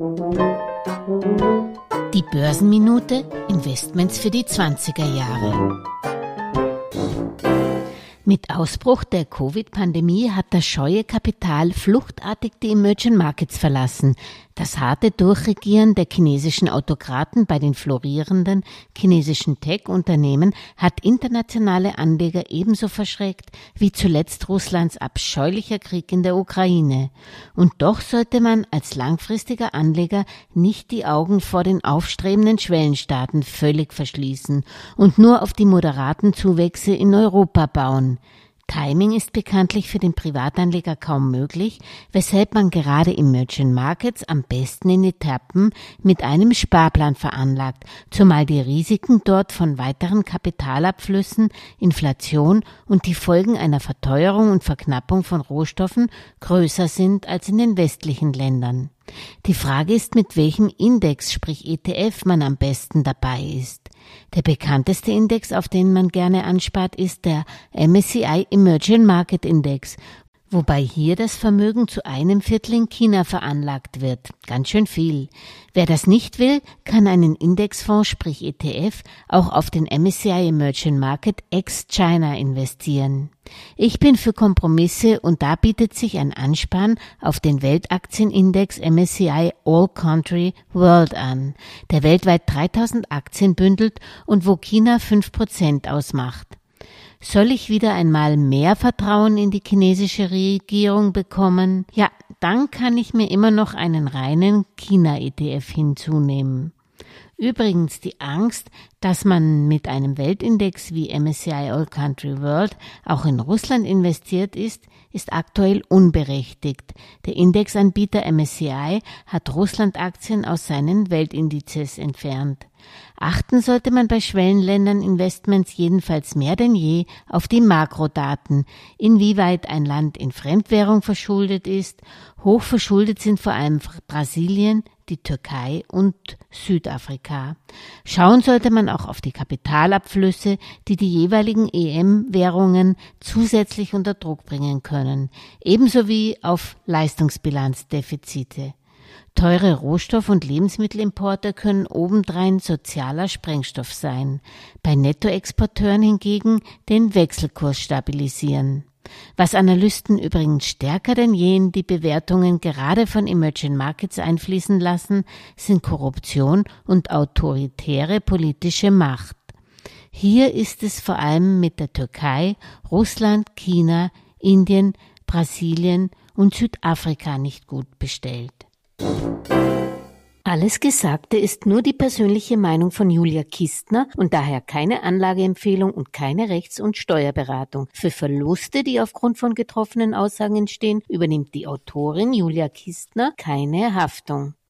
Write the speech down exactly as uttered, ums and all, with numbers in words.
Die Börsenminute, Investments für die zwanziger Jahre. Mit Ausbruch der Covid-Pandemie hat das scheue Kapital fluchtartig die Emerging Markets verlassen. Das harte Durchregieren der chinesischen Autokraten bei den florierenden chinesischen Tech-Unternehmen hat internationale Anleger ebenso verschreckt wie zuletzt Russlands abscheulicher Krieg in der Ukraine. Und doch sollte man als langfristiger Anleger nicht die Augen vor den aufstrebenden Schwellenstaaten völlig verschließen und nur auf die moderaten Zuwächse in Europa bauen. Timing ist bekanntlich für den Privatanleger kaum möglich, weshalb man gerade im Emerging Markets am besten in Etappen mit einem Sparplan veranlagt, zumal die Risiken dort von weiteren Kapitalabflüssen, Inflation und die Folgen einer Verteuerung und Verknappung von Rohstoffen größer sind als in den westlichen Ländern. Die Frage ist, mit welchem Index, sprich E T F, man am besten dabei ist. Der bekannteste Index, auf den man gerne anspart, ist der M S C I Emerging Market Index, wobei hier das Vermögen zu einem Viertel in China veranlagt wird. Ganz schön viel. Wer das nicht will, kann einen Indexfonds, sprich E T F, auch auf den M S C I Emerging Market ex-China investieren. Ich bin für Kompromisse und da bietet sich ein Ansparen auf den Weltaktienindex M S C I All Country World an, der weltweit dreitausend Aktien bündelt und wo China fünf Prozent ausmacht. Soll ich wieder einmal mehr Vertrauen in die chinesische Regierung bekommen? Ja, dann kann ich mir immer noch einen reinen China-E T F hinzunehmen. Übrigens, die Angst, dass man mit einem Weltindex wie M S C I All Country World auch in Russland investiert ist, ist aktuell unberechtigt. Der Indexanbieter M S C I hat Russland-Aktien aus seinen Weltindizes entfernt. Achten sollte man bei Schwellenländern Investments jedenfalls mehr denn je auf die Makrodaten, inwieweit ein Land in Fremdwährung verschuldet ist. Hoch verschuldet sind vor allem Brasilien, die Türkei und Südafrika. Schauen sollte man auch auf die Kapitalabflüsse, die die jeweiligen E M-Währungen zusätzlich unter Druck bringen können, ebenso wie auf Leistungsbilanzdefizite. Teure Rohstoff- und Lebensmittelimporte können obendrein sozialer Sprengstoff sein, bei Nettoexporteuren hingegen den Wechselkurs stabilisieren. Was Analysten übrigens stärker denn je in die Bewertungen gerade von Emerging Markets einfließen lassen, sind Korruption und autoritäre politische Macht. Hier ist es vor allem mit der Türkei, Russland, China, Indien, Brasilien und Südafrika nicht gut bestellt. Alles Gesagte ist nur die persönliche Meinung von Julia Kistner und daher keine Anlageempfehlung und keine Rechts- und Steuerberatung. Für Verluste, die aufgrund von getroffenen Aussagen entstehen, übernimmt die Autorin Julia Kistner keine Haftung.